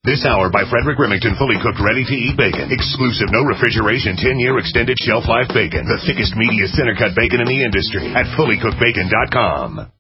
This hour by Frederick Remington, fully cooked, ready-to-eat bacon. Exclusive, no refrigeration, 10-year extended shelf life bacon. The thickest, meatiest center-cut bacon in the industry at fullycookedbacon.com.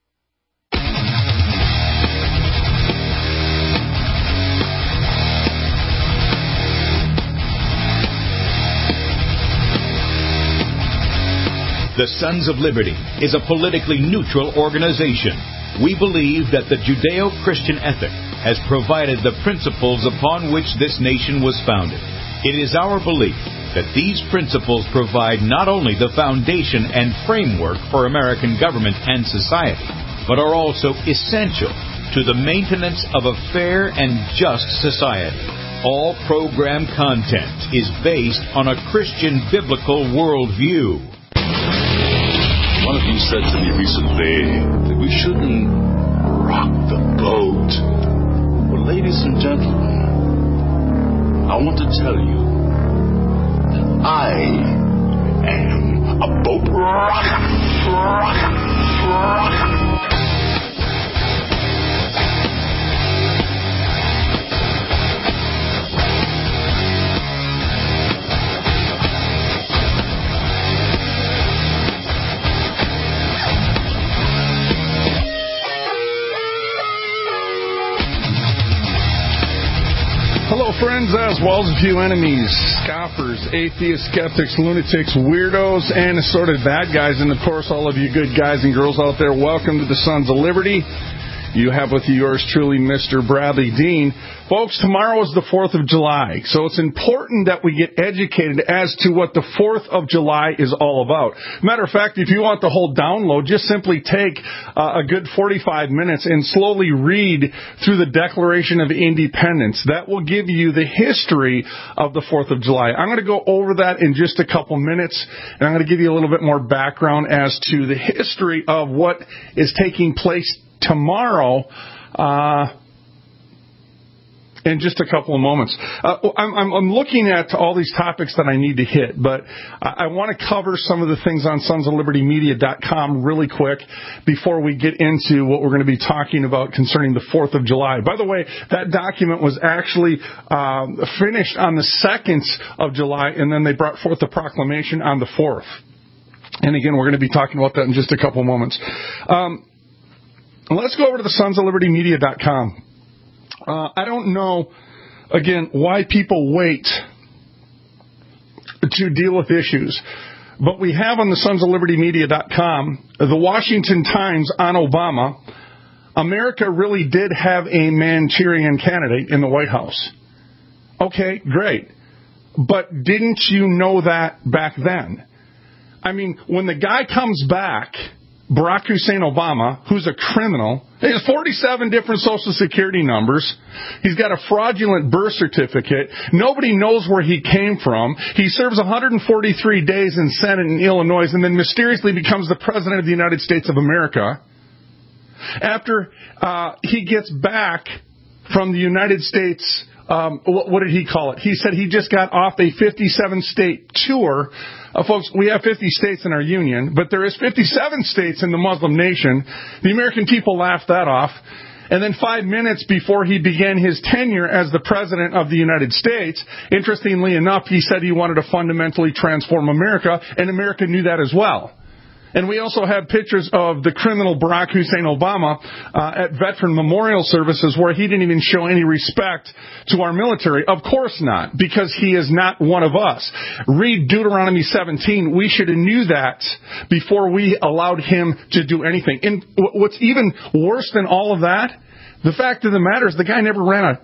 The Sons of Liberty is a politically neutral organization. We believe that the Judeo-Christian ethic has provided the principles upon which this nation was founded. It is our belief that these principles provide not only the foundation and framework for American government and society, but are also essential to the maintenance of a fair and just society. All program content is based on a Christian biblical worldview. One of you said to me recently that we shouldn't rock the boat. Well, ladies and gentlemen, I want to tell you that I am a boat rocker. Hello, friends, as well as a few enemies, scoffers, atheists, skeptics, lunatics, weirdos, and assorted bad guys. And, of course, all of you good guys and girls out there, welcome to the Sons of Liberty. You have with you yours truly, Mr. Bradley Dean. Folks, tomorrow is the 4th of July, so it's important that we get educated as to what the 4th of July is all about. Matter of fact, if you want the whole download, just simply take a good 45 minutes and slowly read through the Declaration of Independence. That will give you the history of the 4th of July. I'm going to go over that in just a couple minutes, and I'm going to give you a little bit more background as to the history of what is taking place tomorrow, in just a couple of moments. I'm looking at all these topics that I need to hit, but I want to cover some of the things on sonsoflibertymedia.com really quick before we get into what we're going to be talking about concerning the 4th of July. By the way, that document was actually finished on the 2nd of July, and then they brought forth the proclamation on the 4th. And again, we're going to be talking about that in just a couple of moments. Let's go over to the sonsoflibertymedia.com. I don't know, again, why people wait to deal with issues, but we have on the sonsoflibertymedia.com the Washington Times on Obama. America really did have a Manchurian candidate in the White House. Okay, great. But didn't you know that back then? I mean, when the guy comes back, Barack Hussein Obama, who's a criminal, he has 47 different Social Security numbers. He's got a fraudulent birth certificate. Nobody knows where he came from. He serves 143 days in Senate in Illinois and then mysteriously becomes the President of the United States of America. After he gets back from the United States, what did he call it? He said he just got off a 57-state tour. Folks, we have 50 states in our union, but there is 57 states in the Muslim nation. The American people laughed that off. And then 5 minutes before he began his tenure as the President of the United States, interestingly enough, he said he wanted to fundamentally transform America, and America knew that as well. And we also have pictures of the criminal Barack Hussein Obama at veteran memorial services where he didn't even show any respect to our military. Of course not, because he is not one of us. Read Deuteronomy 17. We should have knew that before we allowed him to do anything. And what's even worse than all of that, the fact of the matter is the guy never ran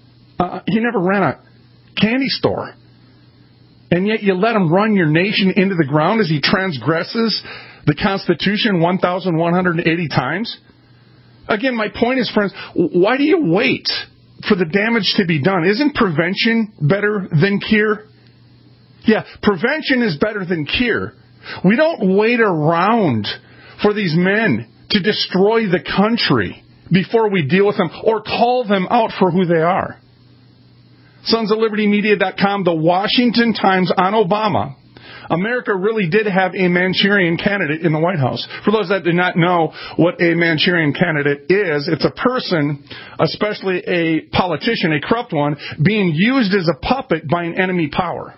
a candy store. And yet you let him run your nation into the ground as he transgresses the Constitution 1,180 times? Again, my point is, friends, why do you wait for the damage to be done? Isn't prevention better than cure? Yeah, prevention is better than cure. We don't wait around for these men to destroy the country before we deal with them or call them out for who they are. SonsOfLibertyMedia.com, the Washington Times on Obama. America really did have a Manchurian candidate in the White House. For those that do not know what a Manchurian candidate is, it's a person, especially a politician, a corrupt one, being used as a puppet by an enemy power.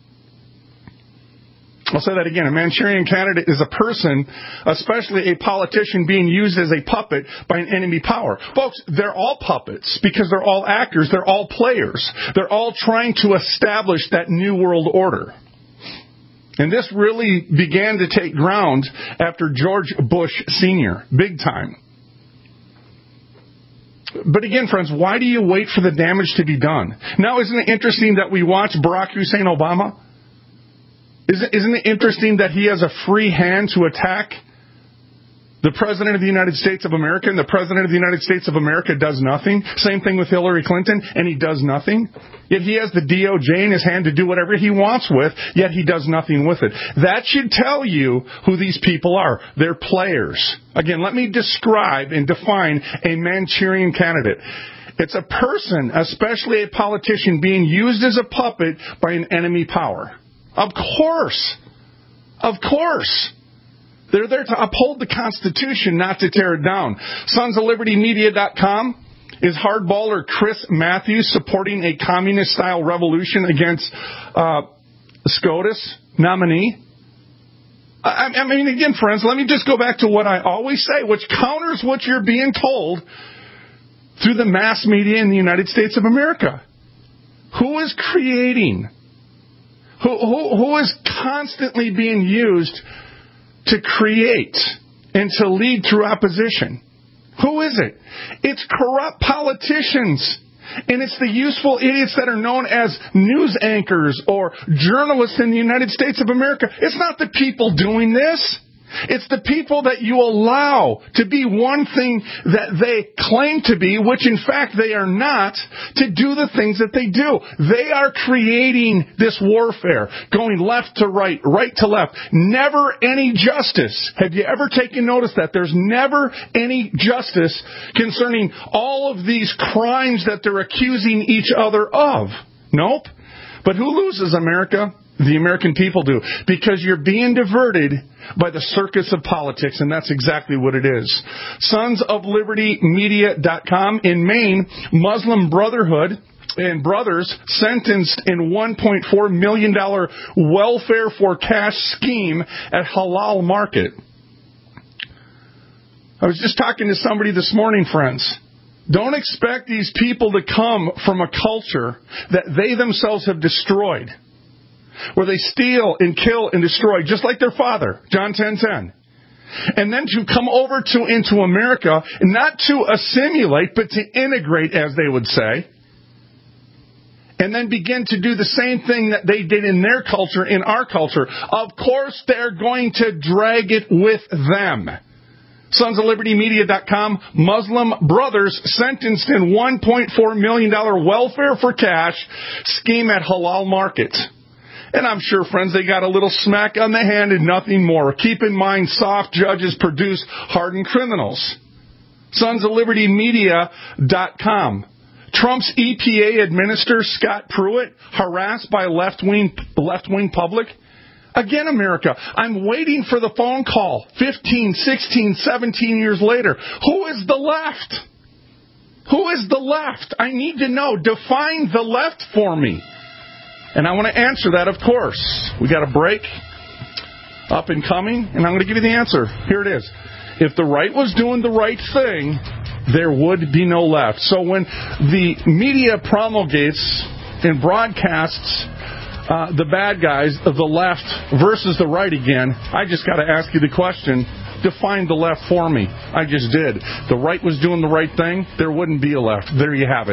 I'll say that again. A Manchurian candidate is a person, especially a politician, being used as a puppet by an enemy power. Folks, they're all puppets because they're all actors. They're all players. They're all trying to establish that new world order. And this really began to take ground after George Bush Sr., big time. But again, friends, why do you wait for the damage to be done? Now, isn't it interesting that we watch Barack Hussein Obama? Isn't it interesting that he has a free hand to attack the President of the United States of America, and the President of the United States of America does nothing? Same thing with Hillary Clinton, and he does nothing. Yet he has the DOJ in his hand to do whatever he wants with, yet he does nothing with it. That should tell you who these people are. They're players. Again, let me describe and define a Manchurian candidate. It's a person, especially a politician, being used as a puppet by an enemy power. Of course. Of course. They're there to uphold the Constitution, not to tear it down. SonsOfLibertyMedia.com is hardballer Chris Matthews supporting a communist-style revolution against SCOTUS nominee. I mean, again, friends, let me just go back to what I always say, which counters what you're being told through the mass media in the United States of America. Who is creating? Who is constantly being used to create and to lead through opposition? Who is it? It's corrupt politicians. And it's the useful idiots that are known as news anchors or journalists in the United States of America. It's not the people doing this. It's the people that you allow to be one thing that they claim to be, which in fact they are not, to do the things that they do. They are creating this warfare, going left to right, right to left. Never any justice. Have you ever taken notice that? There's never any justice concerning all of these crimes that they're accusing each other of. Nope. But who loses, America? The American people do. Because you're being diverted by the circus of politics, and that's exactly what it is. SonsOfLibertyMedia.com. In Maine, Muslim Brotherhood and brothers sentenced in $1.4 million welfare for cash scheme at Halal Market. I was just talking to somebody this morning, friends. Don't expect these people to come from a culture that they themselves have destroyed, where they steal and kill and destroy, just like their father, John 10:10. And then to come over into America, not to assimilate, but to integrate, as they would say, and then begin to do the same thing that they did in their culture, in our culture. Of course, they're going to drag it with them. SonsOfLibertyMedia.com, Muslim brothers sentenced in $1.4 million welfare for cash scheme at Halal Market. And I'm sure, friends, they got a little smack on the hand and nothing more. Keep in mind, soft judges produce hardened criminals. SonsOfLibertyMedia.com. Trump's EPA administrator, Scott Pruitt, harassed by left-wing public. Again, America, I'm waiting for the phone call 15, 16, 17 years later. Who is the left? Who is the left? I need to know. Define the left for me. And I want to answer that, of course. We got a break up and coming, and I'm going to give you the answer. Here it is. If the right was doing the right thing, there would be no left. So when the media promulgates and broadcasts the bad guys of the left versus the right again, I just got to ask you the question, define the left for me. I just did. The right was doing the right thing, there wouldn't be a left. There you have it.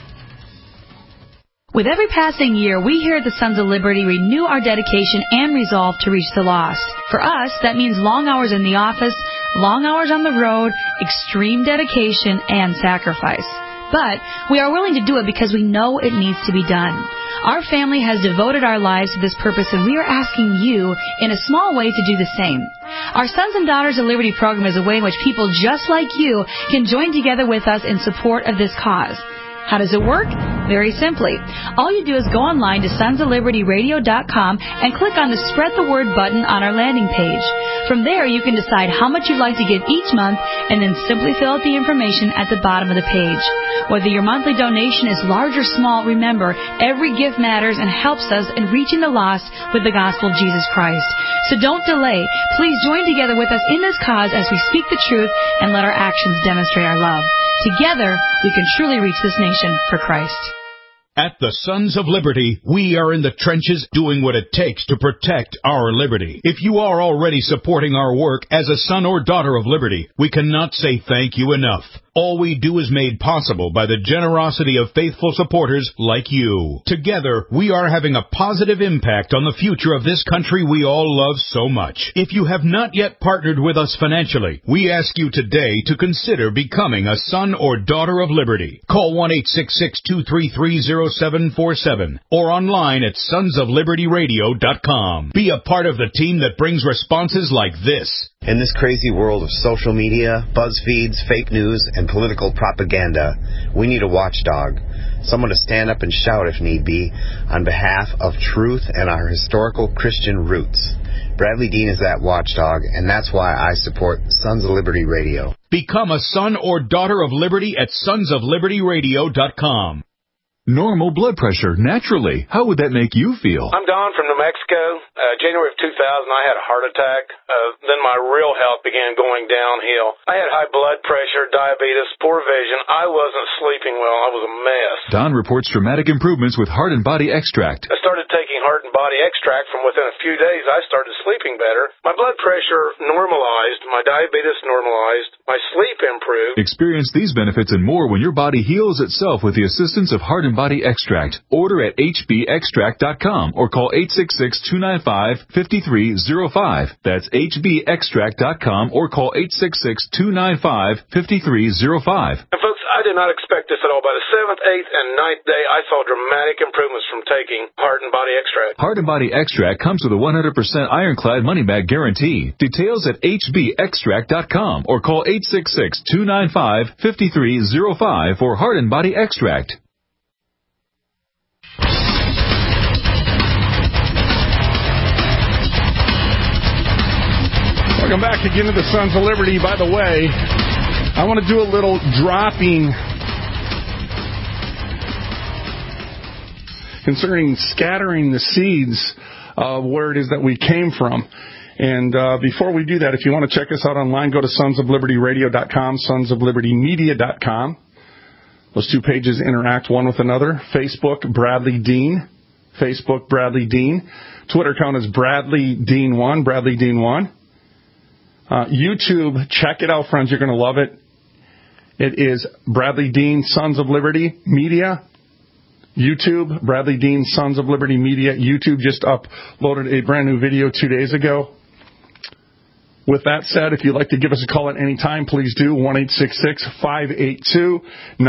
With every passing year, we here at the Sons of Liberty renew our dedication and resolve to reach the lost. For us, that means long hours in the office, long hours on the road, extreme dedication, and sacrifice. But we are willing to do it because we know it needs to be done. Our family has devoted our lives to this purpose, and we are asking you, in a small way, to do the same. Our Sons and Daughters of Liberty program is a way in which people just like you can join together with us in support of this cause. How does it work? Very simply. All you do is go online to sonsoflibertyradio.com and click on the Spread the Word button on our landing page. From there, you can decide how much you'd like to give each month and then simply fill out the information at the bottom of the page. Whether your monthly donation is large or small, remember, every gift matters and helps us in reaching the lost with the gospel of Jesus Christ. So don't delay. Please join together with us in this cause as we speak the truth and let our actions demonstrate our love. Together, we can truly reach this nation for Christ. At the Sons of Liberty, we are in the trenches doing what it takes to protect our liberty. If you are already supporting our work as a son or daughter of liberty, we cannot say thank you enough. All we do is made possible by the generosity of faithful supporters like you. Together, we are having a positive impact on the future of this country we all love so much. If you have not yet partnered with us financially, we ask you today to consider becoming a son or daughter of liberty. Call 1-866-233-0747 or online at sonsoflibertyradio.com. Be a part of the team that brings responses like this. In this crazy world of social media, BuzzFeeds, fake news, and political propaganda, we need a watchdog, someone to stand up and shout if need be on behalf of truth and our historical Christian roots. Bradley Dean is that watchdog, and that's why I support Sons of Liberty Radio. Become a son or daughter of liberty at sonsoflibertyradio.com. Normal blood pressure, naturally. How would that make you feel? I'm Don from New Mexico. January of 2000, I had a heart attack. Then my real health began going downhill. I had high blood pressure, diabetes, poor vision. I wasn't sleeping well. I was a mess. Don reports dramatic improvements with Heart and Body Extract. I started taking Heart and Body Extract. From within a few days, I started sleeping better. My blood pressure normalized. My diabetes normalized. My sleep improved. Experience these benefits and more when your body heals itself with the assistance of Heart and Body Extract. Order at hbextract.com or call 866-295-5305. That's hbextract.com or call 866-295-5305. And folks, I did not expect this at all. By the 7th, 8th, and 9th day, I saw dramatic improvements from taking Heart and Body Extract. Heart and Body Extract comes with a 100% ironclad money-back guarantee. Details at hbextract.com or call 866-295-5305 for Heart and Body Extract. Welcome back again to the Sons of Liberty. By the way, I want to do a little dropping concerning scattering the seeds of where it is that we came from. And before we do that, if you want to check us out online, go to sonsoflibertyradio.com, sonsoflibertymedia.com. Those two pages interact one with another. Facebook, Bradley Dean. Facebook, Bradley Dean. Twitter account is Bradley Dean1, Bradley Dean1. YouTube, check it out, friends. You're going to love it. It is Bradley Dean, Sons of Liberty Media. YouTube, Bradley Dean, Sons of Liberty Media. YouTube just uploaded a brand new video 2 days ago. With that said, if you'd like to give us a call at any time, please do. 1-866-582-9933.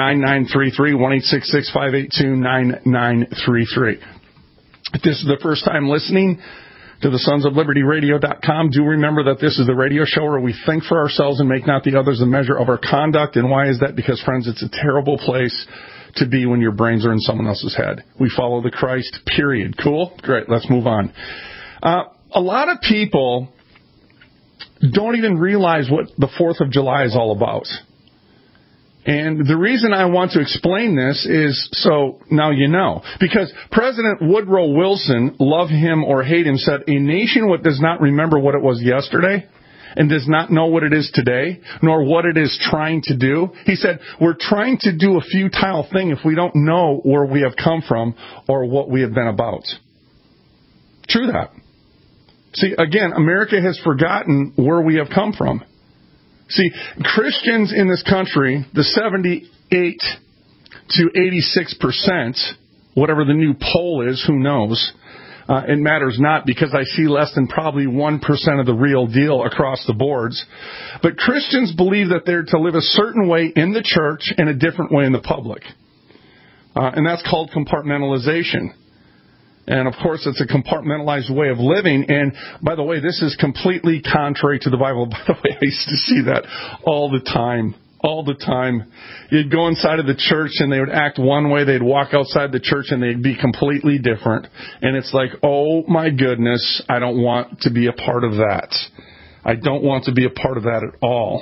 1-866-582-9933. If this is the first time listening to the sonsoflibertyradio.com, do remember that this is the radio show where we think for ourselves and make not the others the measure of our conduct. And why is that? Because, friends, it's a terrible place to be when your brains are in someone else's head. We follow the Christ, period. Cool? Great. Let's move on. A lot of people don't even realize what the 4th of July is all about. And the reason I want to explain this is so now you know. Because President Woodrow Wilson, love him or hate him, said, a nation that does not remember what it was yesterday and does not know what it is today, nor what it is trying to do. He said, we're trying to do a futile thing if we don't know where we have come from or what we have been about. True that. See, again, America has forgotten where we have come from. See, Christians in this country, the 78 to 86%, whatever the new poll is, who knows, it matters not because I see less than probably 1% of the real deal across the boards. But Christians believe that they're to live a certain way in the church and a different way in the public. And that's called compartmentalization. And, of course, it's a compartmentalized way of living. And, by the way, this is completely contrary to the Bible. By the way, I used to see that all the time. all the time. You'd go inside of the church and they would act one way. They'd walk outside the church and they'd be completely different. And it's like, oh my goodness, I don't want to be a part of that. I don't want to be a part of that at all.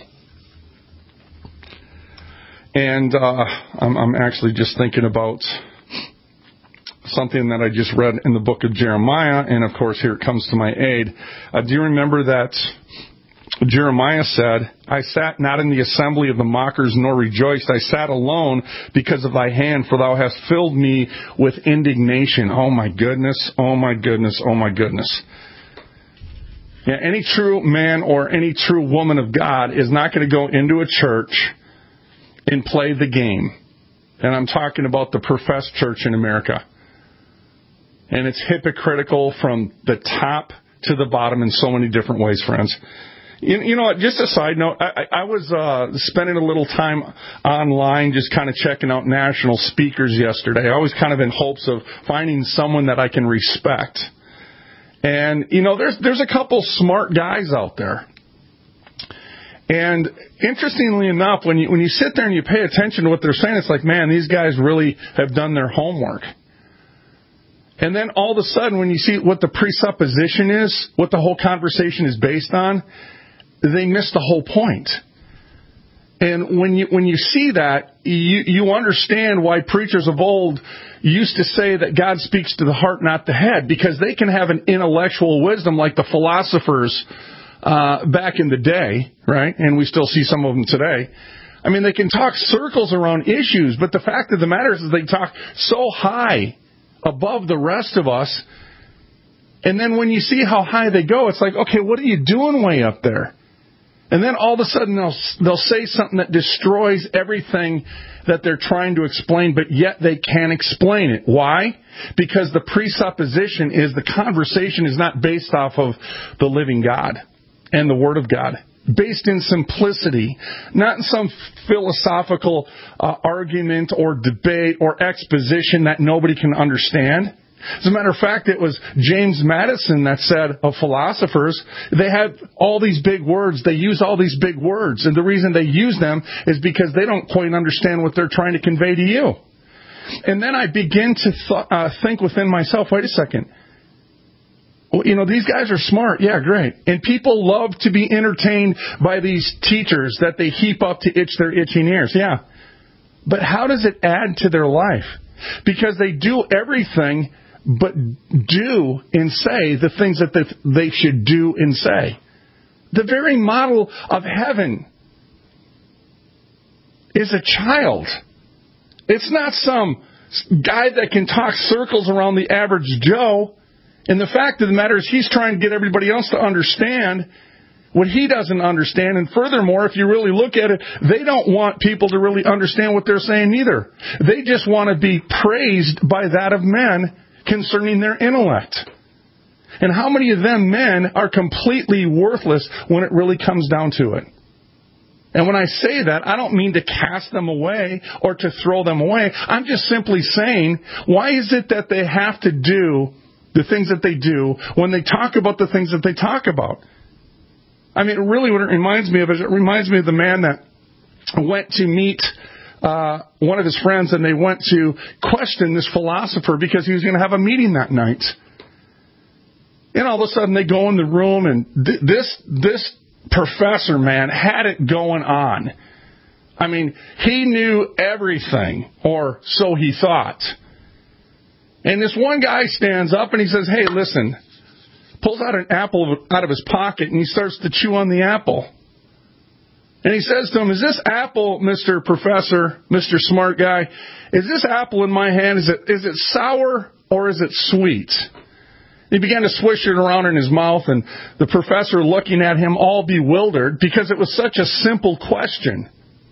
And I'm actually just thinking about something that I just read in the book of Jeremiah, and of course here it comes to my aid. Do you remember that Jeremiah said, I sat not in the assembly of the mockers nor rejoiced. I sat alone because of thy hand, for thou hast filled me with indignation. Oh my goodness, oh my goodness, oh my goodness. Yeah, any true man or any true woman of God is not going to go into a church and play the game. And I'm talking about the professed church in America. And it's hypocritical from the top to the bottom in so many different ways, friends. You know what, just a side note, I was spending a little time online just kind of checking out national speakers yesterday. I was kind of in hopes of finding someone that I can respect. And, you know, there's a couple smart guys out there. And interestingly enough, when you sit there and you pay attention to what they're saying, it's like, man, these guys really have done their homework. And then all of a sudden, when you see what the presupposition is, what the whole conversation is based on, they miss the whole point. And when you see that, you understand why preachers of old used to say that God speaks to the heart, not the head, because they can have an intellectual wisdom like the philosophers back in the day, right? And we still see some of them today. I mean, they can talk circles around issues, but the fact of the matter is they talk so high above the rest of us. And then when you see how high they go, it's like, okay, what are you doing way up there? And then all of a sudden they'll say something that destroys everything that they're trying to explain, but yet they can't explain it. Why? Because the presupposition is the conversation is not based off of the living God and the Word of God. Based in simplicity, not in some philosophical argument or debate or exposition that nobody can understand. As a matter of fact, it was James Madison that said of philosophers, they have all these big words, they use all these big words, and the reason they use them is because they don't quite understand what they're trying to convey to you. And then I begin to think within myself, wait a second. Well, you know, these guys are smart. Yeah, great. And people love to be entertained by these teachers that they heap up to itch their itching ears. Yeah. But how does it add to their life? Because they do everything but do and say the things that they should do and say. The very model of heaven is a child. It's not some guy that can talk circles around the average Joe. And the fact of the matter is he's trying to get everybody else to understand what he doesn't understand. And furthermore, if you really look at it, they don't want people to really understand what they're saying either. They just want to be praised by that of men concerning their intellect. And how many of them men are completely worthless when it really comes down to it? And when I say that, I don't mean to cast them away or to throw them away. I'm just simply saying, why is it that they have to do the things that they do when they talk about the things that they talk about? I mean, really what it reminds me of is it reminds me of the man that went to meet one of his friends, and they went to question this philosopher because he was going to have a meeting that night. And all of a sudden they go in the room, and this professor, man, had it going on. I mean, he knew everything, or so he thought. And this one guy stands up and he says, hey, listen, pulls out an apple out of his pocket and he starts to chew on the apple. And he says to him, is this apple, Mr. Professor, Mr. Smart Guy, is this apple in my hand, is it sour or is it sweet? He began to swish it around in his mouth, and the professor looking at him all bewildered because it was such a simple question.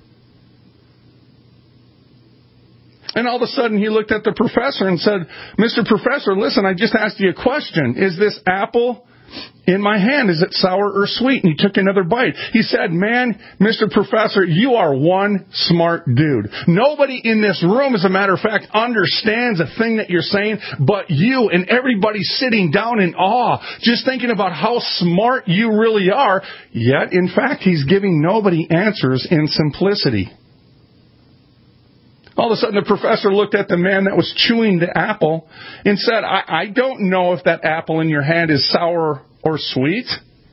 And all of a sudden he looked at the professor and said, Mr. Professor, listen, I just asked you a question. Is this apple in my hand, is it sour or sweet? And he took another bite. He said, man, Mr. Professor, you are one smart dude. Nobody in this room, as a matter of fact, understands a thing that you're saying but you, and everybody sitting down in awe, just thinking about how smart you really are. Yet, in fact, he's giving nobody answers in simplicity. All of a sudden, the professor looked at the man that was chewing the apple and said, I don't know if that apple in your hand is sour or sweet.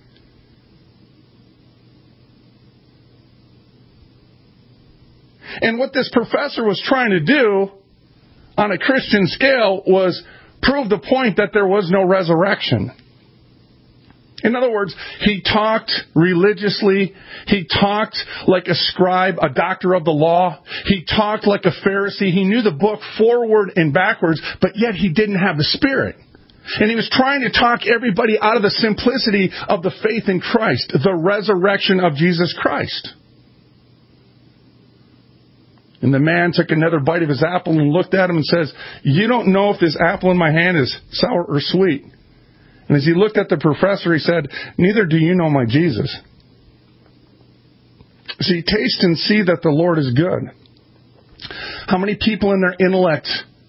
And what this professor was trying to do on a Christian scale was prove the point that there was no resurrection. In other words, he talked religiously. He talked like a scribe, a doctor of the law. He talked like a Pharisee. He knew the book forward and backwards, but yet he didn't have the Spirit. And he was trying to talk everybody out of the simplicity of the faith in Christ, the resurrection of Jesus Christ. And the man took another bite of his apple and looked at him and says, you don't know if this apple in my hand is sour or sweet. And as he looked at the professor, he said, neither do you know my Jesus. See, taste and see that the Lord is good. How many people in their intellect,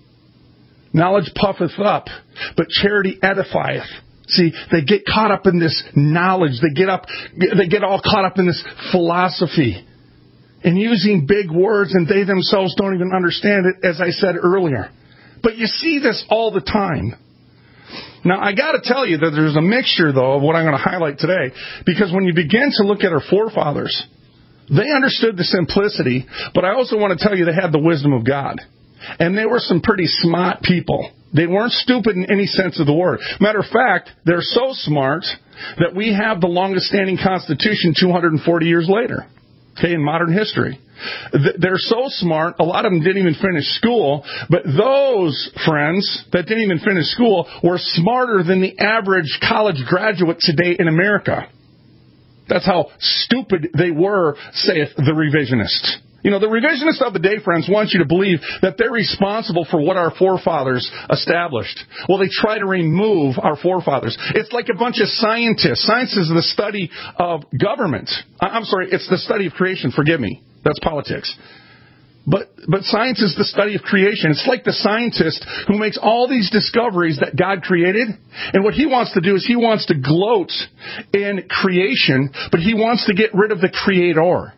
knowledge puffeth up, but charity edifieth. See, they get caught up in this knowledge. They get all caught up in this philosophy and using big words, and they themselves don't even understand it, as I said earlier. But you see this all the time. Now, I got to tell you that there's a mixture, though, of what I'm going to highlight today, because when you begin to look at our forefathers, they understood the simplicity, but I also want to tell you they had the wisdom of God. And they were some pretty smart people. They weren't stupid in any sense of the word. Matter of fact, they're so smart that we have the longest standing Constitution 240 years later, okay, in modern history. They're so smart, a lot of them didn't even finish school, but those friends that didn't even finish school were smarter than the average college graduate today in America. That's how stupid they were, saith the revisionist. You know, the revisionists of the day, friends, want you to believe that they're responsible for what our forefathers established. Well, they try to remove our forefathers. It's like a bunch of scientists. Science is the study of government. It's the study of creation. Forgive me. That's politics. But science is the study of creation. It's like the scientist who makes all these discoveries that God created. And what he wants to do is he wants to gloat in creation, but he wants to get rid of the creator.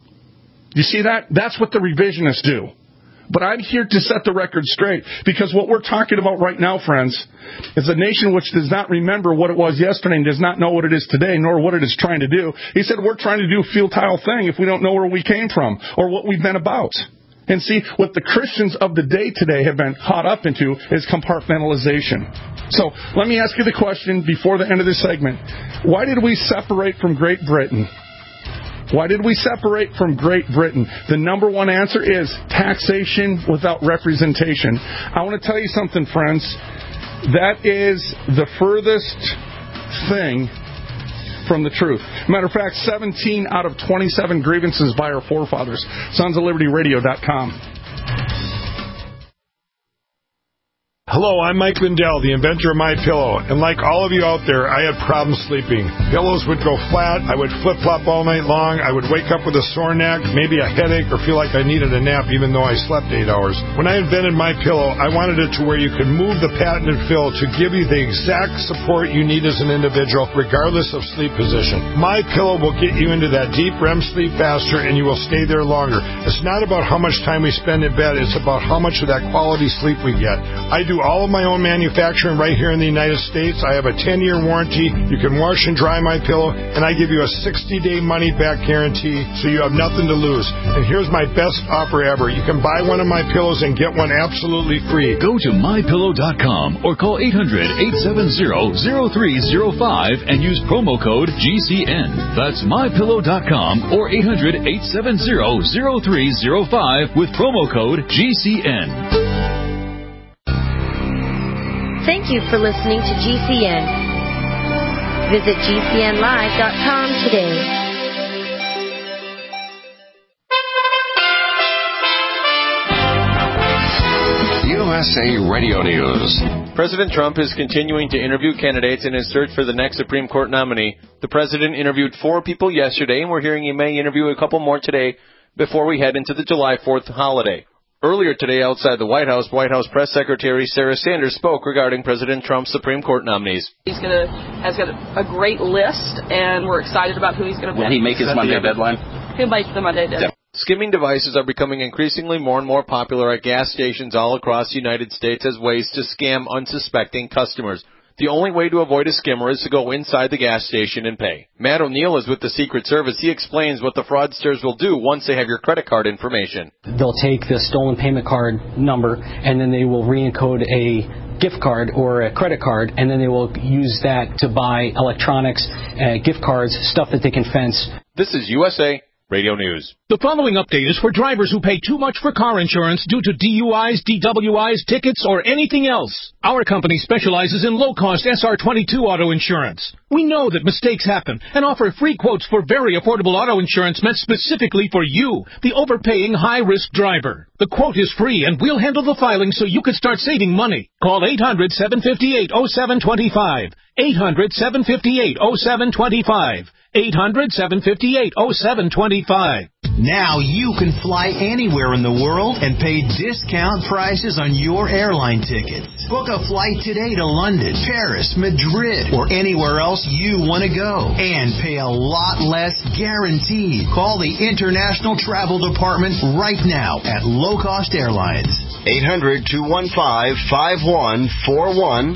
You see that? That's what the revisionists do. But I'm here to set the record straight, because what we're talking about right now, friends, is a nation which does not remember what it was yesterday and does not know what it is today, nor what it is trying to do. He said we're trying to do a futile thing if we don't know where we came from or what we've been about. And see, what the Christians of the day today have been caught up into is compartmentalization. So let me ask you the question before the end of this segment. Why did we separate from Great Britain? Why did we separate from Great Britain? The number one answer is taxation without representation. I want to tell you something, friends. That is the furthest thing from the truth. Matter of fact, 17 out of 27 grievances by our forefathers. SonsOfLibertyRadio.com. Hello, I'm Mike Lindell, the inventor of MyPillow, and like all of you out there, I had problems sleeping. Pillows would go flat, I would flip-flop all night long, I would wake up with a sore neck, maybe a headache, or feel like I needed a nap even though I slept 8 hours. When I invented MyPillow, I wanted it to where you could move the patented fill to give you the exact support you need as an individual, regardless of sleep position. MyPillow will get you into that deep REM sleep faster, and you will stay there longer. It's not about how much time we spend in bed, it's about how much of that quality sleep we get. I do all of my own manufacturing right here in the United States. I have a 10-year warranty. You can wash and dry my pillow, and I give you a 60-day money-back guarantee, so you have nothing to lose. And here's my best offer ever. You can buy one of my pillows and get one absolutely free. Go to MyPillow.com or call 800-870-0305 and use promo code GCN. That's MyPillow.com or 800-870-0305 with promo code GCN. Thank you for listening to GCN. Visit GCNlive.com today. You USA Radio News. President Trump is continuing to interview candidates in his search for the next Supreme Court nominee. The president interviewed 4 people yesterday, and we're hearing he may interview a couple more today before we head into the July 4th holiday. Earlier today, outside the White House Press Secretary Sarah Sanders spoke regarding President Trump's Supreme Court nominees. Has got a great list, and we're excited about who he's going to pick. Will he make his Monday deadline? He'll make the Monday deadline. Skimming devices are becoming increasingly more and more popular at gas stations all across the United States as ways to scam unsuspecting customers. The only way to avoid a skimmer is to go inside the gas station and pay. Matt O'Neill is with the Secret Service. He explains what the fraudsters will do once they have your credit card information. They'll take the stolen payment card number, and then they will re-encode a gift card or a credit card, and then they will use that to buy electronics, gift cards, stuff that they can fence. This is USA Radio News. The following update is for drivers who pay too much for car insurance due to DUIs, DWIs, tickets, or anything else. Our company specializes in low-cost SR22 auto insurance. We know that mistakes happen and offer free quotes for very affordable auto insurance meant specifically for you, the overpaying high-risk driver. The quote is free, and we'll handle the filing so you can start saving money. Call 800-758-0725. 800-758-0725. 800-758-0725. Now you can fly anywhere in the world and pay discount prices on your airline tickets. Book a flight today to London, Paris, Madrid, or anywhere else you want to go. And pay a lot less guaranteed. Call the International Travel Department right now at Low Cost Airlines. 800-215-5141.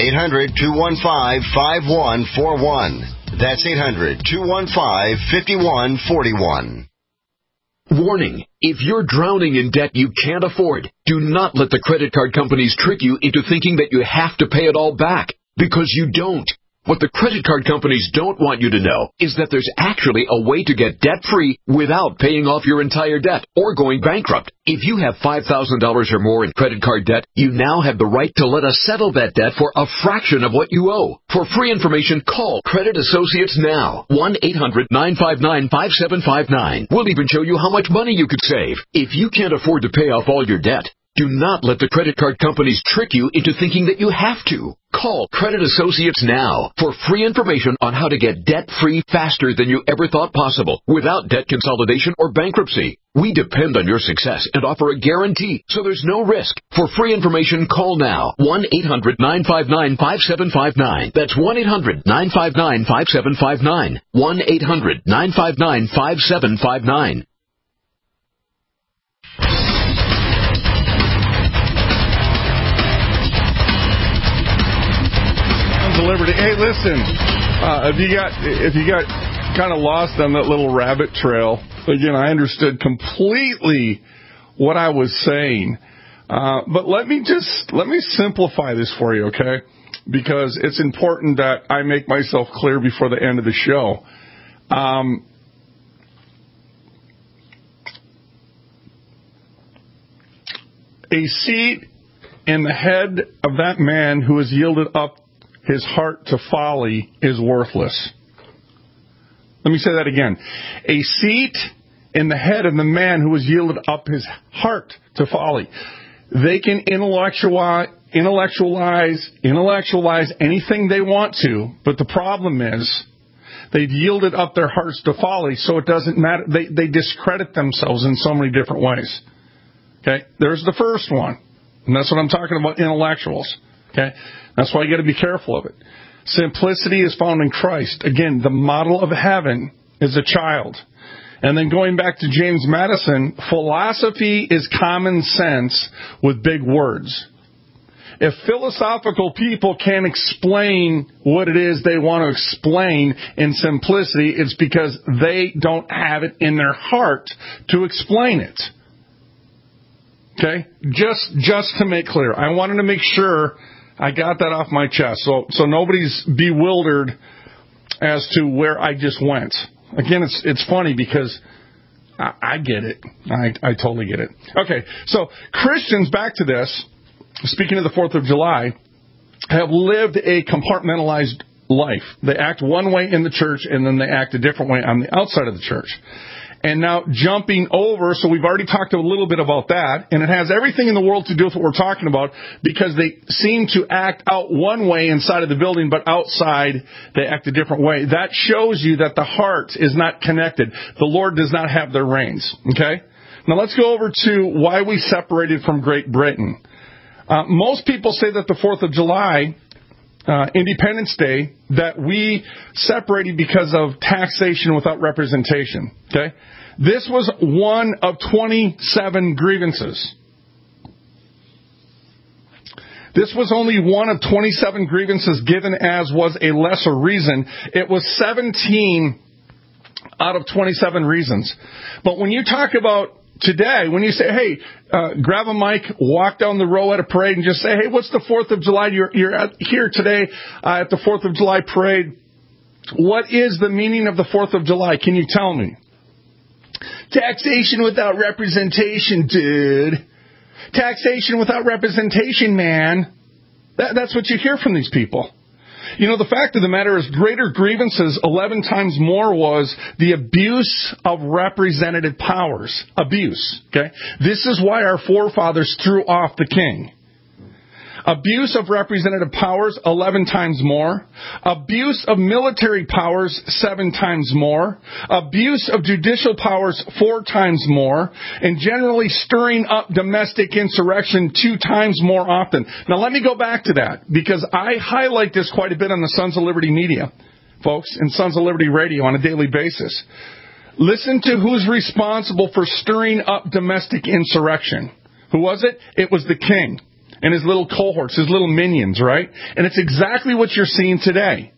800-215-5141. That's 800-215-5141. Warning, if you're drowning in debt you can't afford, do not let the credit card companies trick you into thinking that you have to pay it all back, because you don't. What the credit card companies don't want you to know is that there's actually a way to get debt-free without paying off your entire debt or going bankrupt. If you have $5,000 or more in credit card debt, you now have the right to let us settle that debt for a fraction of what you owe. For free information, call Credit Associates now. 1-800-959-5759. We'll even show you how much money you could save. If you can't afford to pay off all your debt, do not let the credit card companies trick you into thinking that you have to. Call Credit Associates now for free information on how to get debt-free faster than you ever thought possible without debt consolidation or bankruptcy. We depend on your success and offer a guarantee, so there's no risk. For free information, call now. 1-800-959-5759. That's 1-800-959-5759. 1-800-959-5759. Liberty. Hey, listen, if you got kind of lost on that little rabbit trail, again, I understood completely what I was saying. But let me simplify this for you, okay? Because it's important that I make myself clear before the end of the show. A seat in the head of that man who has yielded up his heart to folly is worthless. Let me say that again. A seat in the head of the man who has yielded up his heart to folly. They can intellectualize anything they want to, but the problem is they've yielded up their hearts to folly, so it doesn't matter. They discredit themselves in so many different ways. Okay? There's the first one. And that's what I'm talking about, intellectuals. Okay? That's why you got to be careful of it. Simplicity is found in Christ. Again, the model of heaven is a child. And then going back to James Madison, philosophy is common sense with big words. If philosophical people can't explain what it is they want to explain in simplicity, it's because they don't have it in their heart to explain it. Okay? Just to make clear. I wanted to make sure I got that off my chest, so nobody's bewildered as to where I just went. Again, it's funny because I get it. I totally get it. Okay, so Christians, back to this, speaking of the 4th of July, have lived a compartmentalized life. They act one way in the church, and then they act a different way on the outside of the church. and now jumping over, so we've already talked a little bit about that, and it has everything in the world to do with what we're talking about, because they seem to act out one way inside of the building, but outside they act a different way. That shows you that the heart is not connected. The Lord does not have their reins, okay? Now let's go over to why we separated from Great Britain. Most people say that the 4th of July, Independence Day, that we separated because of taxation without representation. Okay? This was one of 27 grievances. This was only one of 27 grievances given as was a lesser reason. It was 17 out of 27 reasons. But when you talk about today, when you say, hey, grab a mic, walk down the row at a parade and just say, hey, what's the 4th of July? You're here today at the 4th of July parade. What is the meaning of the 4th of July? Can you tell me? Taxation without representation, dude. Taxation without representation, man. That's what you hear from these people. You know, the fact of the matter is greater grievances, 11 times more, was the abuse of representative powers. Abuse, okay? This is why our forefathers threw off the king. Abuse of representative powers, 11 times more. Abuse of military powers, 7 times more. Abuse of judicial powers, 4 times more. And generally stirring up domestic insurrection 2 times more often. Now let me go back to that, because I highlight this quite a bit on the Sons of Liberty media, folks, and Sons of Liberty radio on a daily basis. Listen to who's responsible for stirring up domestic insurrection. Who was it? It was the king and his little cohorts, his little minions, right? And it's exactly what you're seeing today.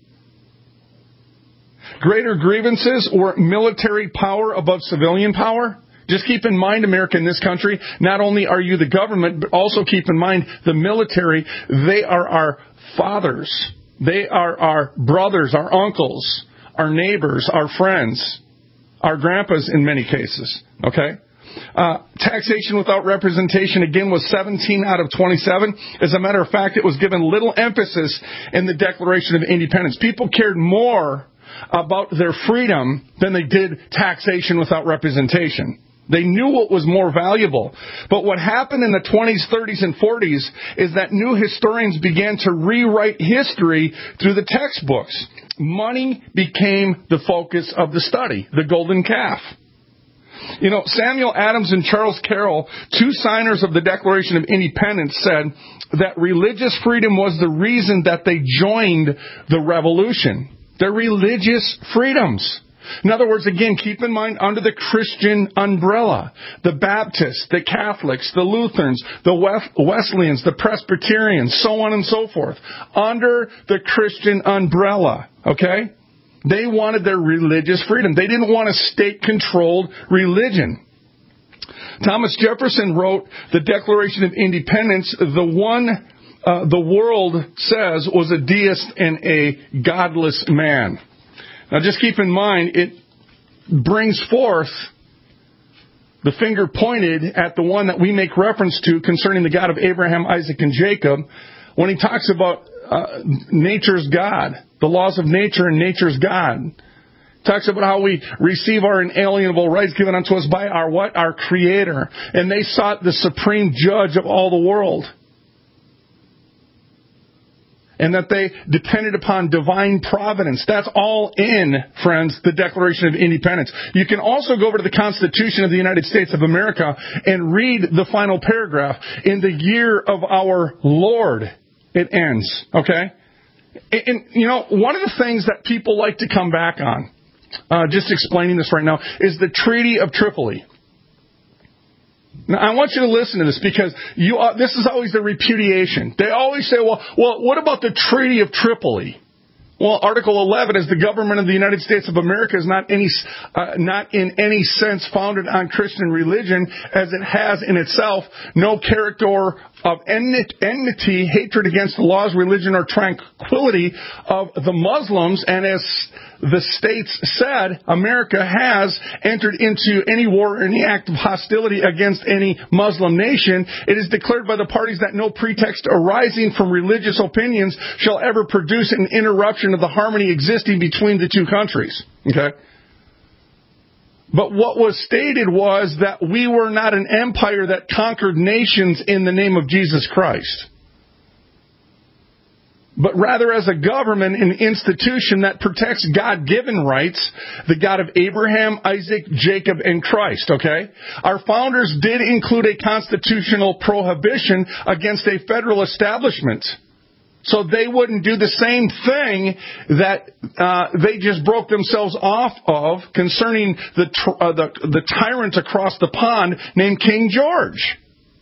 Greater grievances or military power above civilian power? Just keep in mind, America, in this country, not only are you the government, but also keep in mind the military. They are our fathers. They are our brothers, our uncles, our neighbors, our friends, our grandpas in many cases, okay? Taxation without representation, again, was 17 out of 27. As a matter of fact, it was given little emphasis in the Declaration of Independence. People cared more about their freedom than they did taxation without representation. They knew what was more valuable. But what happened in the 20s, 30s, and 40s is that new historians began to rewrite history through the textbooks. Money became the focus of the study, the golden calf. You know, Samuel Adams and Charles Carroll, 2 signers of the Declaration of Independence, said that religious freedom was the reason that they joined the revolution. Their religious freedoms. In other words, again, keep in mind, under the Christian umbrella, the Baptists, the Catholics, the Lutherans, the Wesleyans, the Presbyterians, so on and so forth. Under the Christian umbrella, okay? They wanted their religious freedom. They didn't want a state-controlled religion. Thomas Jefferson wrote the Declaration of Independence, the one the world says was a deist and a godless man. Now just keep in mind, it brings forth the finger pointed at the one that we make reference to concerning the God of Abraham, Isaac, and Jacob, when he talks about nature's God, the laws of nature and nature's God. Talks about how we receive our inalienable rights given unto us by our what? Our Creator. And they sought the supreme judge of all the world. And that they depended upon divine providence. That's all in, friends, the Declaration of Independence. You can also go over to the Constitution of the United States of America and read the final paragraph. In the year of our Lord, it ends, okay? And, you know, one of the things that people like to come back on, just explaining this right now, is the Treaty of Tripoli. Now, I want you to listen to this, because this is always the repudiation. They always say, well, what about the Treaty of Tripoli? Well, Article 11 is the government of the United States of America is not in any sense founded on Christian religion, as it has in itself no character of enmity, hatred against the laws, religion, or tranquility of the Muslims. And as the states said, America has entered into any war or any act of hostility against any Muslim nation. It is declared by the parties that no pretext arising from religious opinions shall ever produce an interruption of the harmony existing between the two countries. Okay? But what was stated was that we were not an empire that conquered nations in the name of Jesus Christ, but rather as a government, an institution that protects God-given rights, the God of Abraham, Isaac, Jacob, and Christ, okay? Our founders did include a constitutional prohibition against a federal establishment, so they wouldn't do the same thing that they just broke themselves off of concerning the tyrant across the pond named King George.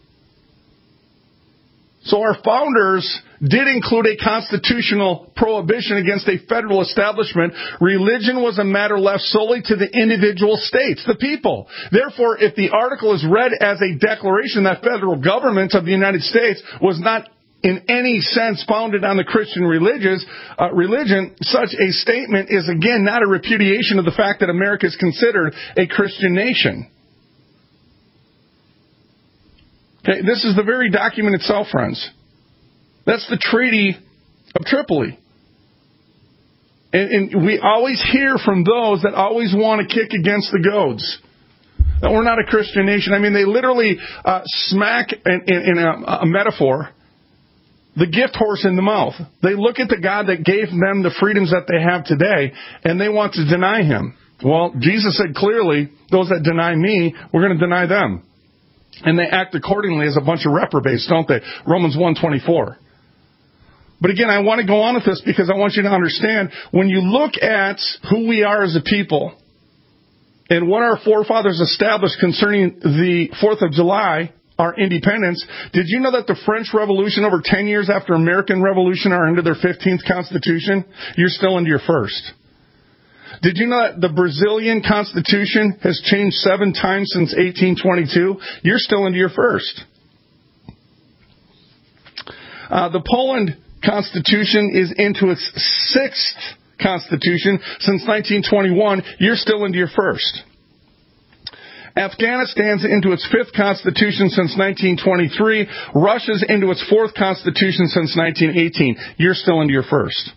So our founders did include a constitutional prohibition against a federal establishment. Religion was a matter left solely to the individual states, the people. Therefore, if the article is read as a declaration that federal government of the United States was not in any sense founded on the Christian religion, such a statement is again not a repudiation of the fact that America is considered a Christian nation. Okay, this is the very document itself, friends. That's the Treaty of Tripoli. And we always hear from those that always want to kick against the goads that we're not a Christian nation. I mean, they literally smack in a metaphor the gift horse in the mouth. They look at the God that gave them the freedoms that they have today, and they want to deny him. Well, Jesus said clearly, those that deny me, we're going to deny them. And they act accordingly as a bunch of reprobates, don't they? Romans 1:24. But again, I want to go on with this because I want you to understand, when you look at who we are as a people and what our forefathers established concerning the 4th of July, our independence, did you know that the French Revolution, over 10 years after American Revolution, are into their 15th Constitution? You're still into your first. Did you know that the Brazilian Constitution has changed 7 times since 1822? You're still into your first. The Poland Constitution is into its 6th Constitution since 1921. You're still into your first. Afghanistan's into its 5th Constitution since 1923. Russia's into its 4th Constitution since 1918. You're still into your first.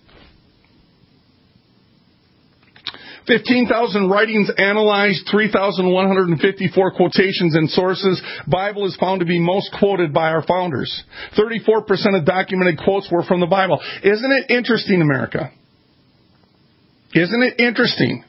15,000 writings analyzed, 3,154 quotations and sources. Bible is found to be most quoted by our founders. 34% of documented quotes were from the Bible. Isn't it interesting, America? Isn't it interesting?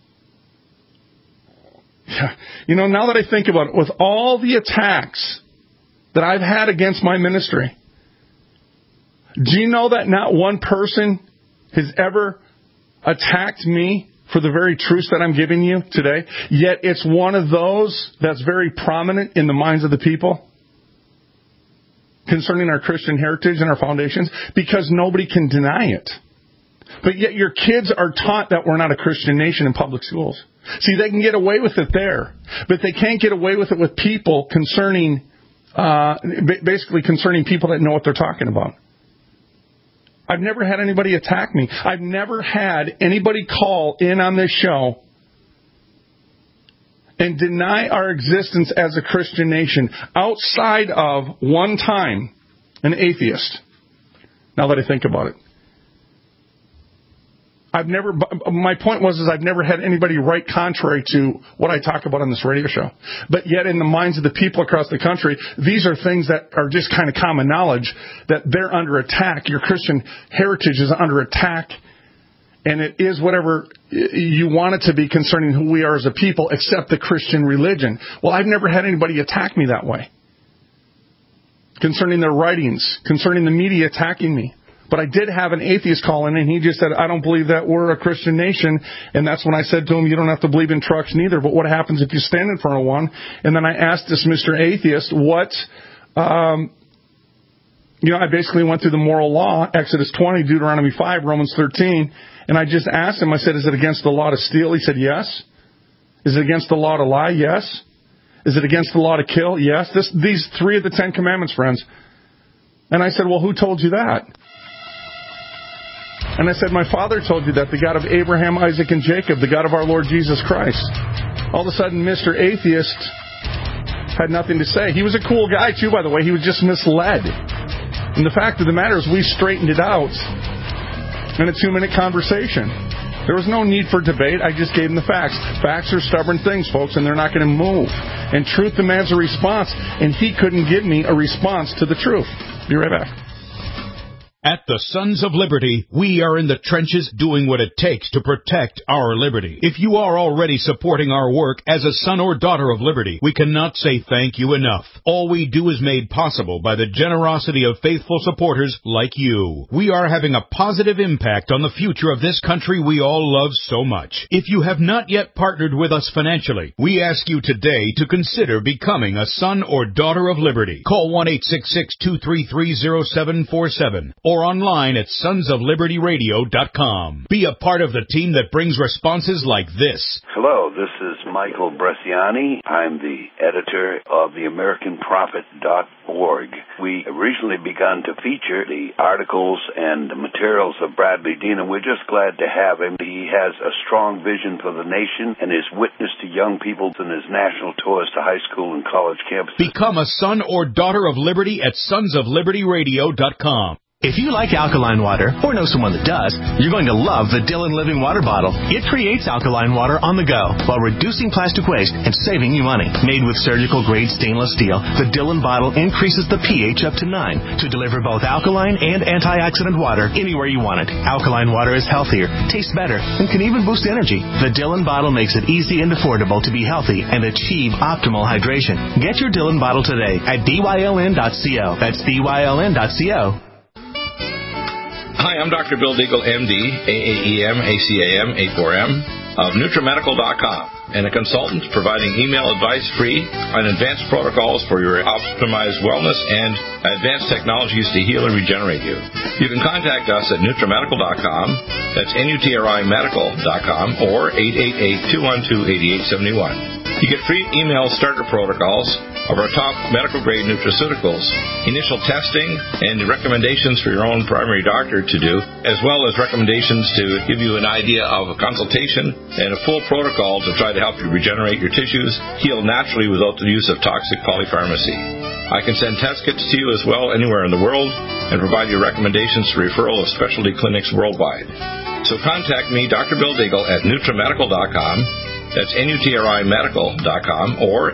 Yeah. You know, now that I think about it, with all the attacks that I've had against my ministry, do you know that not one person has ever attacked me for the very truths that I'm giving you today? Yet it's one of those that's very prominent in the minds of the people concerning our Christian heritage and our foundations, because nobody can deny it. But yet your kids are taught that we're not a Christian nation in public schools. See, they can get away with it there, but they can't get away with it with people concerning, basically concerning people that know what they're talking about. I've never had anybody attack me. I've never had anybody call in on this show and deny our existence as a Christian nation outside of one time an atheist. Now that I think about it. My point was I've never had anybody write contrary to what I talk about on this radio show. But yet in the minds of the people across the country, these are things that are just kind of common knowledge, that they're under attack. Your Christian heritage is under attack, and it is whatever you want it to be concerning who we are as a people, except the Christian religion. Well, I've never had anybody attack me that way. Concerning their writings, concerning the media attacking me. But I did have an atheist call in, and he just said, I don't believe that we're a Christian nation. And that's when I said to him, you don't have to believe in trucks neither, but what happens if you stand in front of one? And then I asked this Mr. Atheist what, I basically went through the moral law, Exodus 20, Deuteronomy 5, Romans 13, and I just asked him, I said, is it against the law to steal? He said, yes. Is it against the law to lie? Yes. Is it against the law to kill? Yes. These 3 of the 10 commandments, friends. And I said, well, who told you that? And I said, my father told you that, the God of Abraham, Isaac, and Jacob, the God of our Lord Jesus Christ. All of a sudden, Mr. Atheist had nothing to say. He was a cool guy, too, by the way. He was just misled. And the fact of the matter is we straightened it out in a 2-minute conversation. There was no need for debate. I just gave them the facts. Facts are stubborn things, folks, and they're not going to move. And truth demands a response, and he couldn't give me a response to the truth. Be right back. At the Sons of Liberty, we are in the trenches doing what it takes to protect our liberty. If you are already supporting our work as a son or daughter of liberty, we cannot say thank you enough. All we do is made possible by the generosity of faithful supporters like you. We are having a positive impact on the future of this country we all love so much. If you have not yet partnered with us financially, we ask you today to consider becoming a son or daughter of liberty. Call 1-866-233-0747 or online at sonsoflibertyradio.com. Be a part of the team that brings responses like this. Hello, this is Michael Bresciani. I'm the editor of theamericanprophet.org. We recently begun to feature the articles and the materials of Bradley Dean, and we're just glad to have him. He has a strong vision for the nation and is witness to young people in his national tours to high school and college campuses. Become a son or daughter of liberty at sonsoflibertyradio.com. If you like alkaline water, or know someone that does, you're going to love the Dillon Living Water Bottle. It creates alkaline water on the go while reducing plastic waste and saving you money. Made with surgical-grade stainless steel, the Dillon bottle increases the pH up to 9 to deliver both alkaline and antioxidant water anywhere you want it. Alkaline water is healthier, tastes better, and can even boost energy. The Dillon bottle makes it easy and affordable to be healthy and achieve optimal hydration. Get your Dillon bottle today at dyln.co. That's dyln.co. Hi, I'm Dr. Bill Deagle, MD, AAEM, ACAM, A4M, of NutriMedical.com, and a consultant providing email advice free on advanced protocols for your optimized wellness and advanced technologies to heal and regenerate you. You can contact us at NutriMedical.com, that's NutriMedical.com, or 888-212-8871. You get free email starter protocols of our top medical-grade nutraceuticals, initial testing, and recommendations for your own primary doctor to do, as well as recommendations to give you an idea of a consultation and a full protocol to try to help you regenerate your tissues, heal naturally without the use of toxic polypharmacy. I can send test kits to you as well anywhere in the world and provide you recommendations for referral of specialty clinics worldwide. So contact me, Dr. Bill Deagle, at NutriMedical.com. That's NutriMedical.com or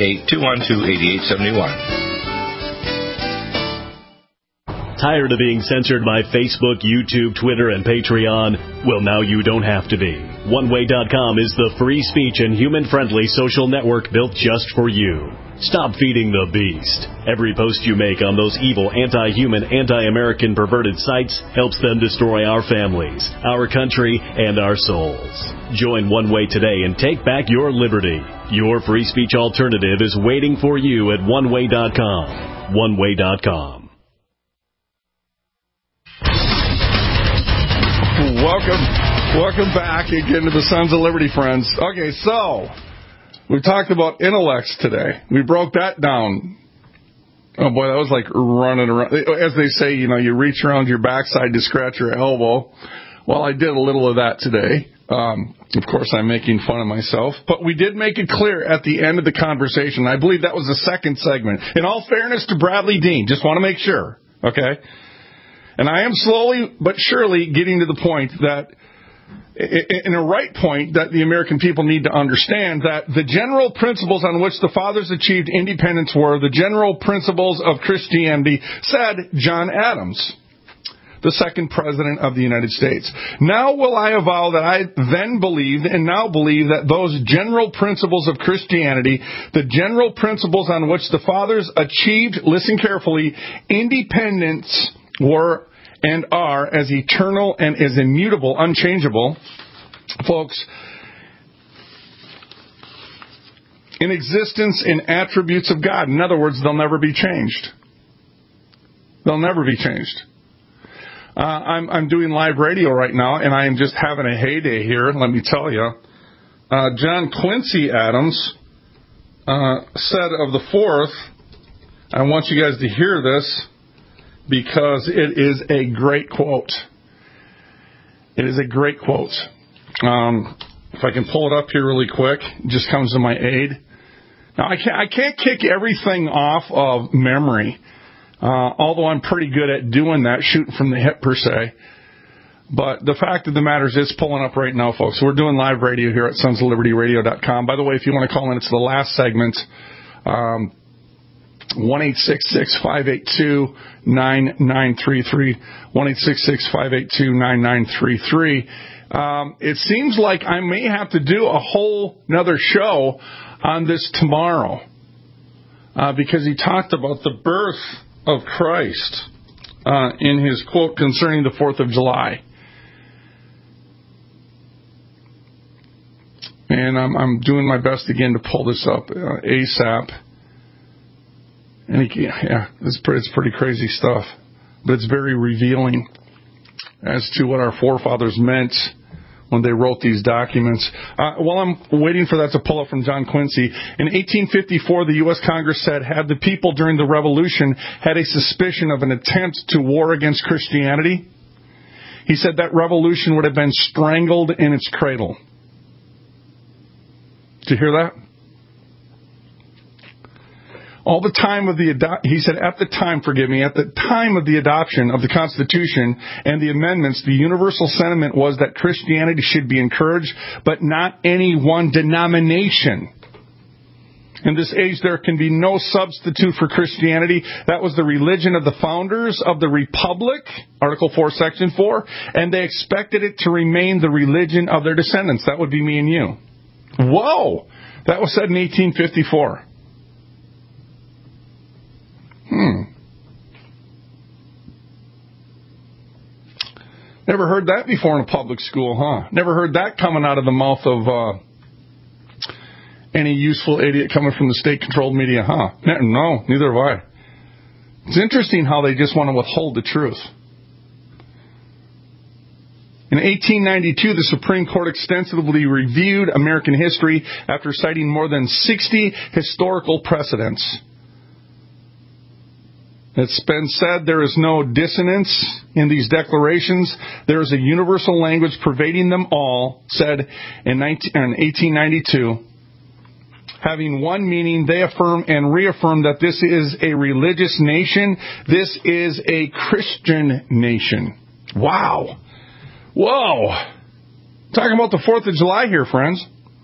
888-212-8871. Tired of being censored by Facebook, YouTube, Twitter, and Patreon? Well, now you don't have to be. OneWay.com is the free speech and human-friendly social network built just for you. Stop feeding the beast. Every post you make on those evil, anti-human, anti-American perverted sites helps them destroy our families, our country, and our souls. Join One Way today and take back your liberty. Your free speech alternative is waiting for you at OneWay.com. OneWay.com. Welcome back again to the Sons of Liberty, friends. Okay, so we talked about intellects today. We broke that down. Oh, boy, that was like running around. As they say, you reach around your backside to scratch your elbow. Well, I did a little of that today. Of course, I'm making fun of myself. But we did make it clear at the end of the conversation. I believe that was the second segment. In all fairness to Bradley Dean, just want to make sure, okay? And I am slowly but surely getting to the point that, in a right point, that the American people need to understand that the general principles on which the fathers achieved independence were the general principles of Christianity, said John Adams, the second president of the United States. Now will I avow that I then believed and now believe that those general principles of Christianity, the general principles on which the fathers achieved, listen carefully, independence were and are as eternal and as immutable, unchangeable, folks, in existence in attributes of God. In other words, they'll never be changed. They'll never be changed. I'm doing live radio right now, and I am just having a heyday here, let me tell you. John Quincy Adams said of the fourth, I want you guys to hear this, because it is a great quote. It is a great quote. If I can pull it up here really quick, it just comes to my aid. Now, I can't kick everything off of memory, although I'm pretty good at doing that, shooting from the hip per se. But the fact of the matter is it's pulling up right now, folks. We're doing live radio here at sonsoflibertyradio.com. By the way, if you want to call in, it's the last segment. 1-866-582-9933. 1-866-582-9933. It seems like I may have to do a whole another show on this tomorrow because he talked about the birth of Christ in his quote concerning the 4th of July. And I'm doing my best again to pull this up ASAP. And it's pretty crazy stuff. But it's very revealing as to what our forefathers meant when they wrote these documents. While I'm waiting for that to pull up from John Quincy, in 1854, the U.S. Congress said, had the people during the Revolution had a suspicion of an attempt to war against Christianity, he said that revolution would have been strangled in its cradle. Did you hear that? He said, at the time of the adoption of the Constitution and the amendments, the universal sentiment was that Christianity should be encouraged, but not any one denomination. In this age, there can be no substitute for Christianity. That was the religion of the founders of the Republic, Article 4, Section 4, and they expected it to remain the religion of their descendants. That would be me and you. Whoa! That was said in 1854. Never heard that before in a public school, huh? Never heard that coming out of the mouth of any useful idiot coming from the state-controlled media, huh? No, neither have I. It's interesting how they just want to withhold the truth. In 1892, the Supreme Court extensively reviewed American history after citing more than 60 historical precedents. It's been said there is no dissonance in these declarations. There is a universal language pervading them all, said in 1892. Having one meaning, they affirm and reaffirm that this is a religious nation. This is a Christian nation. Wow. Whoa. Talking about the 4th of July here, friends.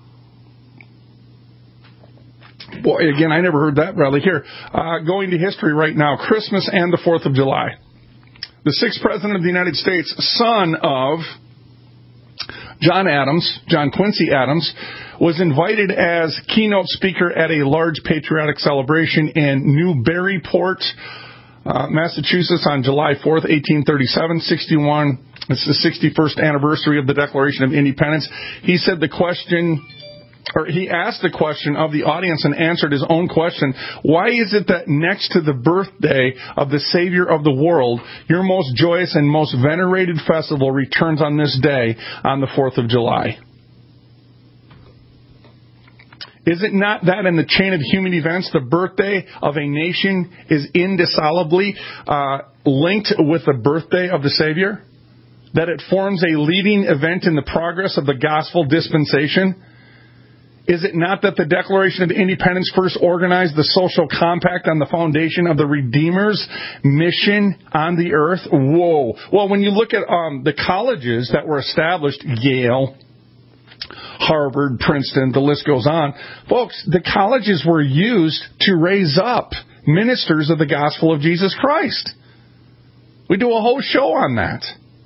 Boy, again, I never heard that rally here. Going to history right now, Christmas and the 4th of July. The 6th President of the United States, son of John Quincy Adams, was invited as keynote speaker at a large patriotic celebration in Newburyport, Massachusetts on July 4th, 1837, 61. It's the 61st anniversary of the Declaration of Independence. He said he asked the question of the audience and answered his own question. Why is it that next to the birthday of the Savior of the world, your most joyous and most venerated festival returns on this day, on the 4th of July? Is it not that in the chain of human events, the birthday of a nation is indissolubly linked with the birthday of the Savior? That it forms a leading event in the progress of the gospel dispensation? Is it not that the Declaration of Independence first organized the social compact on the foundation of the Redeemer's mission on the earth? Whoa. Well, when you look at the colleges that were established, Yale, Harvard, Princeton, the list goes on. Folks, the colleges were used to raise up ministers of the gospel of Jesus Christ. We do a whole show on that.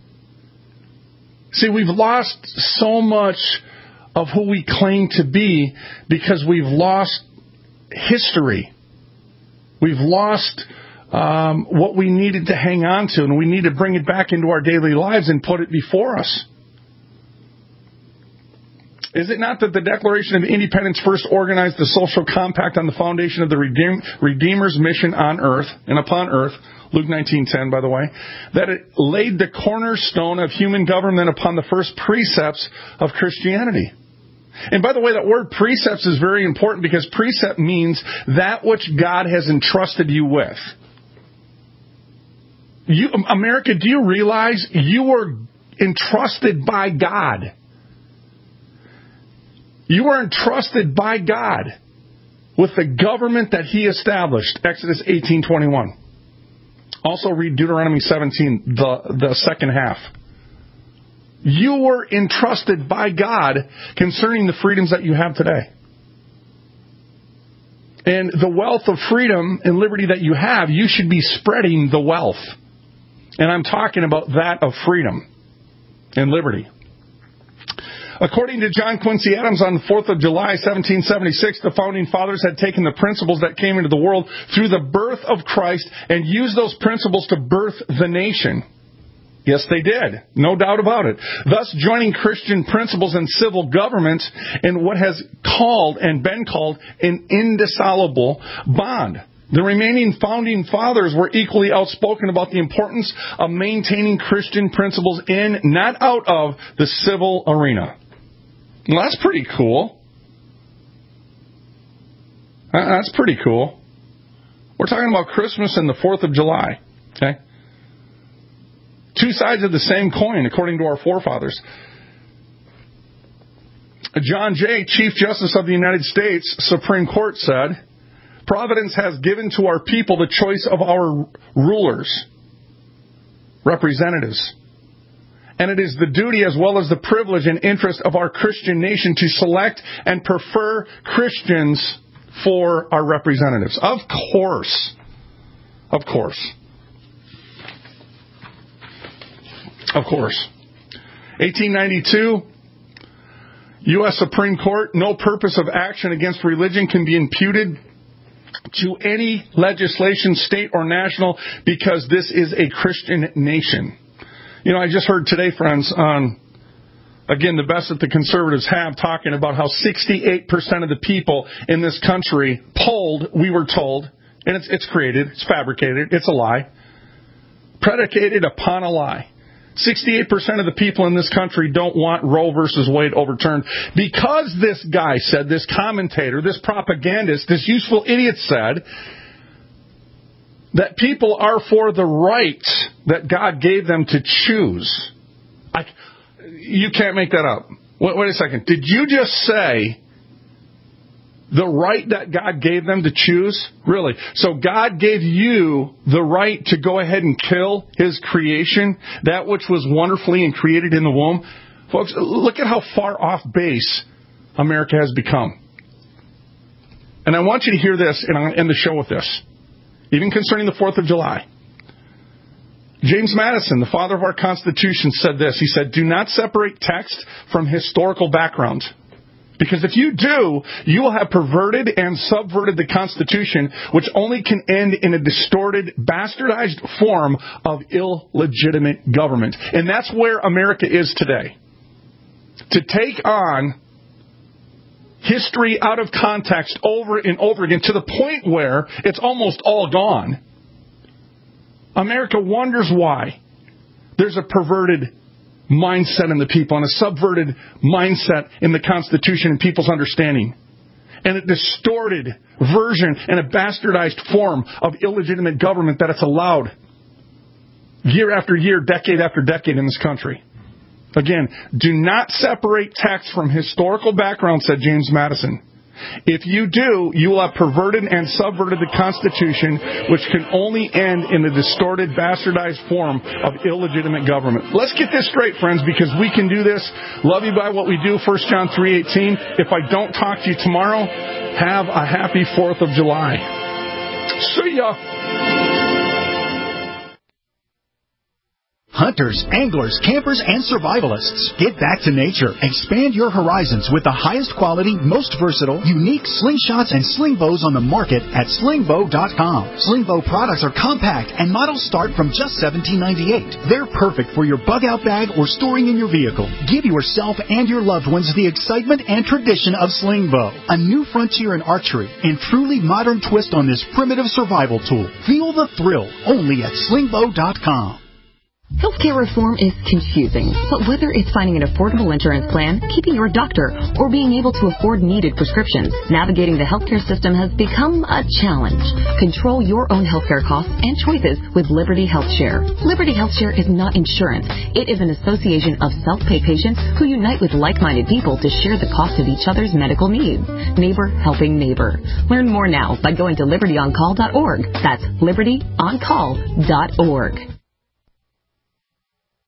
See, we've lost so much of who we claim to be because we've lost history. We've lost what we needed to hang on to, and we need to bring it back into our daily lives and put it before us. Is it not that the Declaration of Independence first organized the social compact on the foundation of the Redeemer's mission on earth and upon earth, Luke 19:10, by the way, that it laid the cornerstone of human government upon the first precepts of Christianity? And by the way, that word precepts is very important because precept means that which God has entrusted you with. America, do you realize you were entrusted by God? You were entrusted by God with the government that He established. Exodus 18:21. Also read Deuteronomy 17, the second half. You were entrusted by God concerning the freedoms that you have today. And the wealth of freedom and liberty that you have, you should be spreading the wealth. And I'm talking about that of freedom and liberty. According to John Quincy Adams, on the 4th of July, 1776, the Founding Fathers had taken the principles that came into the world through the birth of Christ and used those principles to birth the nation. Yes, they did. No doubt about it. Thus, joining Christian principles in civil government in what has been called an indissoluble bond. The remaining Founding Fathers were equally outspoken about the importance of maintaining Christian principles in, not out of, the civil arena. Well, that's pretty cool. That's pretty cool. We're talking about Christmas and the 4th of July. Okay? Two sides of the same coin, according to our forefathers. John Jay, Chief Justice of the United States Supreme Court, said, Providence has given to our people the choice of our rulers, representatives. And it is the duty as well as the privilege and interest of our Christian nation to select and prefer Christians for our representatives. Of course. Of course. Of course. 1892, U.S. Supreme Court, no purpose of action against religion can be imputed to any legislation, state or national, because this is a Christian nation. You know, I just heard today, friends, on, again, the best that the conservatives have, talking about how 68% of the people in this country polled, we were told, and it's created, it's fabricated, it's a lie, predicated upon a lie. 68% of the people in this country don't want Roe versus Wade overturned because this guy said, this commentator, this propagandist, this useful idiot said that people are for the right that God gave them to choose. You can't make that up. Wait a second. Did you just say the right that God gave them to choose? Really? So God gave you the right to go ahead and kill His creation, that which was wonderfully and created in the womb? Folks, look at how far off base America has become. And I want you to hear this, and I'll end the show with this. Even concerning the 4th of July. James Madison, the father of our Constitution, said this. He said, do not separate text from historical background. Because if you do, you will have perverted and subverted the Constitution, which only can end in a distorted, bastardized form of illegitimate government. And that's where America is today. To take on history out of context over and over again to the point where it's almost all gone. America wonders why there's a perverted mindset in the people and a subverted mindset in the Constitution and people's understanding. And a distorted version and a bastardized form of illegitimate government that it's allowed year after year, decade after decade in this country. Again, do not separate text from historical background, said James Madison. If you do, you will have perverted and subverted the Constitution, which can only end in a distorted, bastardized form of illegitimate government. Let's get this straight, friends, because we can do this. Love you by what we do, 1 John 3:18. If I don't talk to you tomorrow, have a happy 4th of July. See ya! Hunters, anglers, campers, and survivalists. Get back to nature. Expand your horizons with the highest quality, most versatile, unique slingshots and sling bows on the market at slingbow.com. Slingbow products are compact and models start from just $17.98. They're perfect for your bug out bag or storing in your vehicle. Give yourself and your loved ones the excitement and tradition of Slingbow, a new frontier in archery and truly modern twist on this primitive survival tool. Feel the thrill only at slingbow.com. Healthcare reform is confusing, but whether it's finding an affordable insurance plan, keeping your doctor, or being able to afford needed prescriptions, navigating the healthcare system has become a challenge. Control your own healthcare costs and choices with Liberty HealthShare. Liberty HealthShare is not insurance. It is an association of self-pay patients who unite with like-minded people to share the cost of each other's medical needs. Neighbor helping neighbor. Learn more now by going to libertyoncall.org. That's libertyoncall.org.